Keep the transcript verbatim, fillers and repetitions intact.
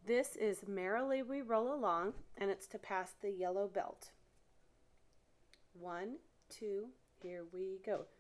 This is Merrily We Roll Along, and it's to pass the yellow belt. One, two, here we go.